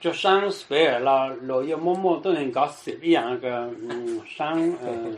cho sáng spare là rồi yêu mô tôi hình có sự ý dạng cái sáng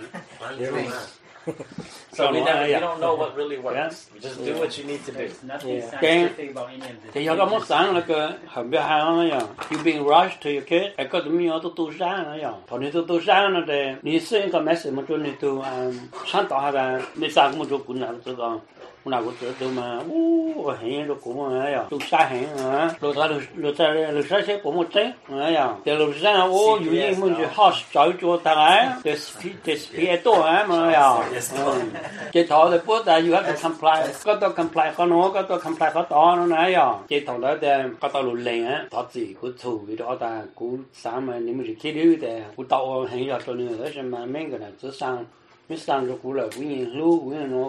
So we don't know what really works. You just do what you need to do. There's nothing scientific about any of this. thì giờ có một sáng là cái hầm bia hai nó vậy. You being rushed to your kid, cái tụi mình ở tu sáng nó vậy. Còn nếu tu sáng nó thì, nếu sinh cái message một chỗ này tu sáng tạo ra, nếu sáng một chỗ cũng là tự do. Nào cũng tự mà hiện rồi cũng vậy, tu sáng hiện rồi ta sẽ có một trái vậy, thì rồi sáng dụ như mình chỉ học giáo cho ta ấy, để speed to ấy mà vậy, cái thọ thì bữa ta you have to comply, có to comply có nó có to comply có to nó này vậy, cái thọ đó thì có to lùi lên á, thọ gì cũng thù cái đó ta cũng sáng mà nếu mình chỉ khi đi thì cũng tàu hiện rồi cho nên là mà mấy cái này chỉ sáng mấy sáng rồi cũng là cũng như lú cũng như nó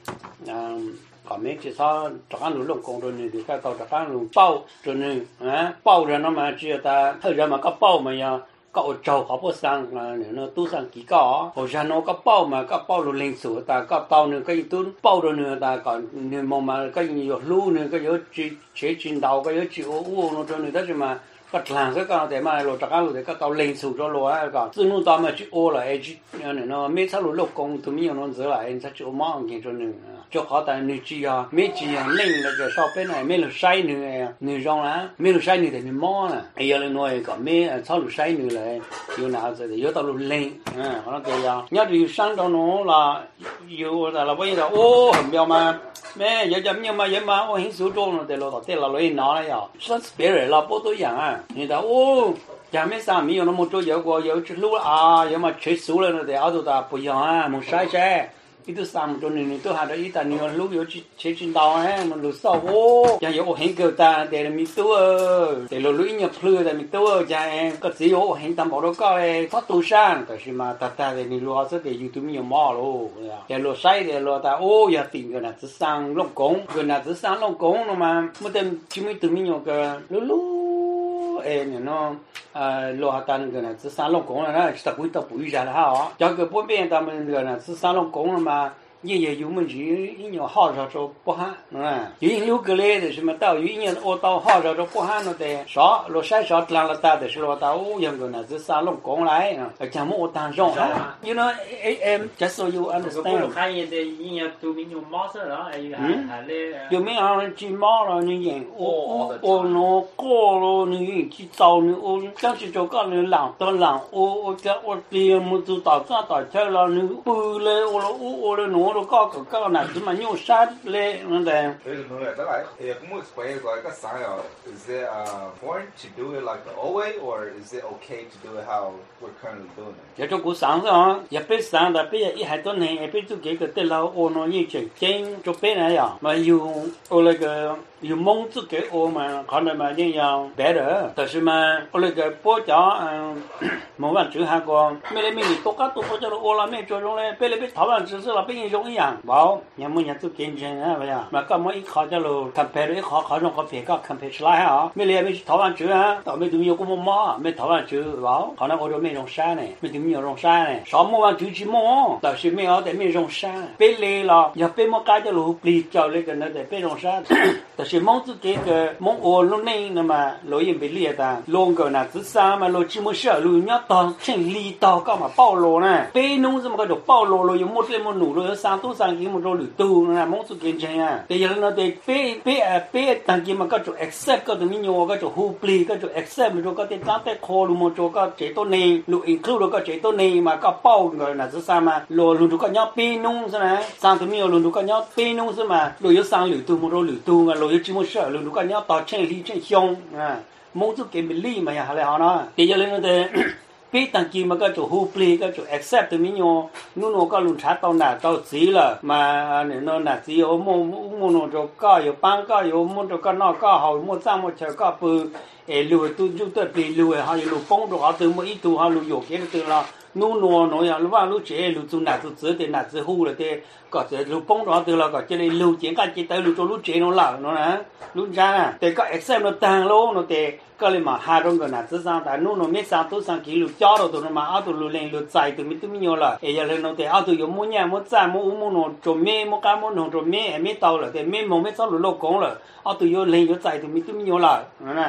còn mấy chỉ sao chắc ăn lúa công rồi này thì cái tàu chắc ăn lúa bao rồi này bao rồi nó mà chỉ ta thời gian mà có bao mà ya có trâu có bao sang là nó tu sang kỹ có hồi giờ nó có bao mà có bao rồi lên số ta có bao nữa cái tu bao rồi nữa ta còn nếu mà cái nhiều lúa nữa cái yếu chế chín đầu cái yếu chịu uống nó cho nên đó chứ mà cái làng cái con để mà lột chắc ăn lột để cái tàu lên sụt cho lột á còn từ lúc đó mà chịu ô là ấy nó mấy sao lột công tụi mình nó dễ lại sẽ chịu mong cái cho nên cho họ tại nữ chi à mấy chi à lên là cái sau bên này mấy lột say nữa nữ rong lá mấy lột say nữa thì mình mò nè bây giờ lên nuôi còn mấy sau lột say nữa là yêu nào rồi thì yêu tàu lột lên nó thì nhớ thì sáng đó nó là yêu là bây giờ ô hình bao mà mẹ giờ chấm nhưng mà ô hình số trôn rồi thì lột tết là lấy nó đấy à sáng spirit là bố tôi dạng à người ta ô chả mấy sao mình nó một chỗ giờ chút lúc giờ mà chơi số lên rồi thì áo ta bây giờ một sai xe ít tôi sang một chỗ này tôi had ít ta nhiều lúc giờ chơi trên tàu ấy mà lúc sau ô chả giờ hình kiểu ta để mình tôi để lúc nhập lừa để mình tôi chả có gì ô hình tầm bảo đó có phát tu sang cái gì mà ta để mình lo sẽ để YouTube nhiều mỏ luôn để lo sai để lo ta ô giờ tìm cái nào chỉ sang lông cống cái nào chỉ sang lông cống nó mà một đêm chỉ mới tụi mình nhiều cái lúc nó lo tan cái này sáng lông cũng là nó chỉ tập bụi ra là ha cho cái bốn bên ta mình cái này sáng lông cũng mà như vậy dùng mình chỉ nhiều họ cho bố ha chỉ lúc cái này thì mà tao nhiều ô tao họ cho bố ha nó thì sao lo sai sao làm là ta thì lo tao dùng cái này sáng lông cũng lại chẳng muốn ô tan rong ha you know em just so you understand cái gì thì nhiều tụi mình dùng mót đó 有没有人去猫了？你演我过了，你去找你我当时就讲你懒得懒，我爹么就打车了，你不来我来弄了搞那什么牛山来那的。 Is it foreign to do it like the old way, or is it okay to do it how we're currently doing it? 有种古上啊，也别上的，别一海多年，也别做这个对了，我那一整整就别那样，嘛有那个。有蒙自给我们看到嘛这样 better， 但是嘛我那个国家没完全还个，没来没你多干多不叫我了没做中嘞，别来别台湾只是了别人用一样，冇，人们人都竞争啊，不呀？嘛干嘛一考叫了 compare 一考中个别个 compare 出来啊，没来没台湾做啊，到没都有个么嘛，没台湾做冇，可能我就没用山呢，没都没有用山呢，什么玩就去么，但是没有得没用山，别来了，要别么干叫路比较那个那得别用山，但是。蒙自己个蒙我路内那么路也被裂的，路个那自杀嘛路只么事路要到成里到干嘛暴露呢？被弄什么个就暴露了，有么这么努了，上都上几么多路都那蒙自己这样，对人那对被当今嘛个就 accept 个就民有个就互利个就 accept 就个对当在考虑么就个这多呢，路 include 个这多呢嘛个包个那自杀嘛，路就个要被弄是呢，上都没有路就个要被弄是嘛，路有上路都么多路都啊，路有只么事路个要到城里真凶啊，蒙自己没理嘛呀，好嘞好呢，对人那对。被当今嘛个就互利个就 accept 的民用，侬个路查到哪到谁了嘛？侬哪只有么侬就个有帮个有么就个那个好么怎么吃个不？路都就得被路还有路帮着好多么一度还路有给的了。侬呀，路路这路做哪做这的哪做好了的，个这路帮着的了个这里路前个这带路做路这侬啦，侬呢？路啥呢？这个 accept 侬当咯，侬的。个哩嘛，下种个那只上但侬没上都上几路交了都嘛，阿都路连路在都没有了，哎呀，侬的阿都有么年么在么侬做咩么干么侬做咩没到了，的没么没找路老公了，阿都有连有在都没有了，蒙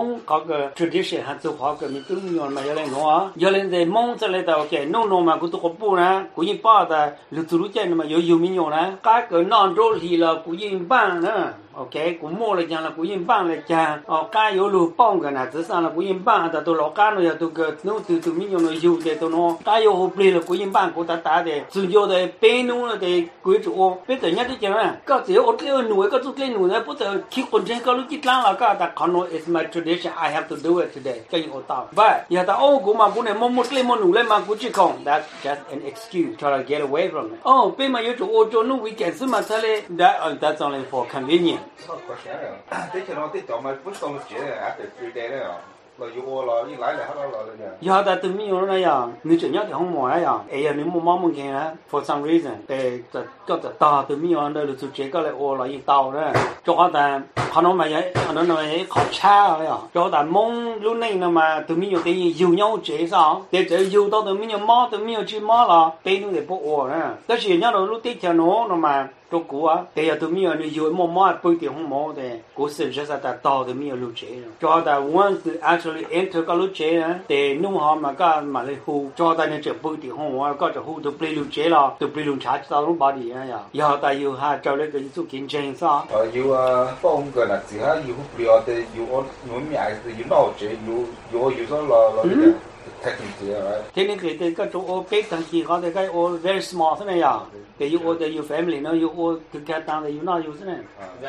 mong có cái tradition hay chỗ có cái mình tự nhiên mà giờ lên để mong cho lên tao cái nó mà cũng có bù nè cũng như bao ta lúc tuổi trẻ mà yêu mình nhiều nè cái non rồi thì là cũng như bạn nè ok cũng mua lại chẳng là cũng như bạn lại chẳng cái yêu lúc bông cái này thực ra là cũng như bạn ta tôi lo cái nó tôi cái nó từ mình nhiều nó yêu để tôi nó cái yêu hợp lý là cũng như bạn của ta để sử dụng để bên nó để quý chủ bây giờ nhất đi chẳng là có thể ở cái nuôi có chút cái nuôi đấy bây giờ khi con trai có lúc chỉ làm là cái ta không nói it's my tradition I have to do it today cái gì tao vậy giờ ta cũng mà cũng này một cái một nuôi mà cũng chỉ không that's just an excuse try to get away from it bên mà yêu chủ cho nó weekend mà thế that's only for convenience. Thế cho nó tiếp tục mà bút xong chuyện after 3 days nữa rồi yêu là đi lại hết rồi giờ ta tự mình nói là người chủ nhất thì không mua呀哎你冇忙嘅啦 for some reason 就ta tự mình nói là chủ chế cái là ô là一刀的cho ta họ nói mà khó cha呀cho ta mong lúc này mà tự mình cái yêu nhau chế sao để cho yêu到tự mình mua tự mình去mua là để nó để bộ ô nè cái gì nhá lúc tiếp theo nó mà cho cũ á để giờ tụi mình nhiều mua bơi tiền không mua để cố sự cho ta tao tụi mình lưu chế cho ta once actually enter cái lưu chế á để nung họ mà cái mà lấy hú cho ta nên chịu bơi tiền không mua có chịu hú tụi play lưu chế là tụi play lưu trả tao lúc bao nhiêu á giờ ta yêu ha cho lấy cái số kinh doanh sao yêu phong cái là chỉ ha yêu hú bơi để yêu nuôi mẹ yêu nào chế yêu số là technically right technically cái chỗ big thằng kia có cái ô very small thế này à để yêu ô để yêu family nó yêu ô thực cái tăng để yêu nó yêu thế này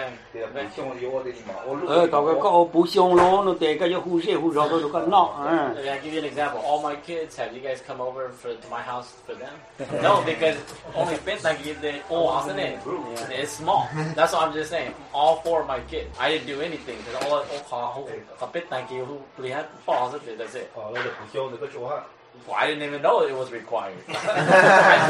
tao cái ô bù xiong lo nó để cái hú xe hú rau nó cái nọ I give you an example. All my kids, have you guys come over to my house for them? No, because only bit like the old house in it. It's small. That's what I'm just saying. All 4 of my kids, I didn't do anything because all bit like you who had falls. That's it. Well, I didn't even know it was required.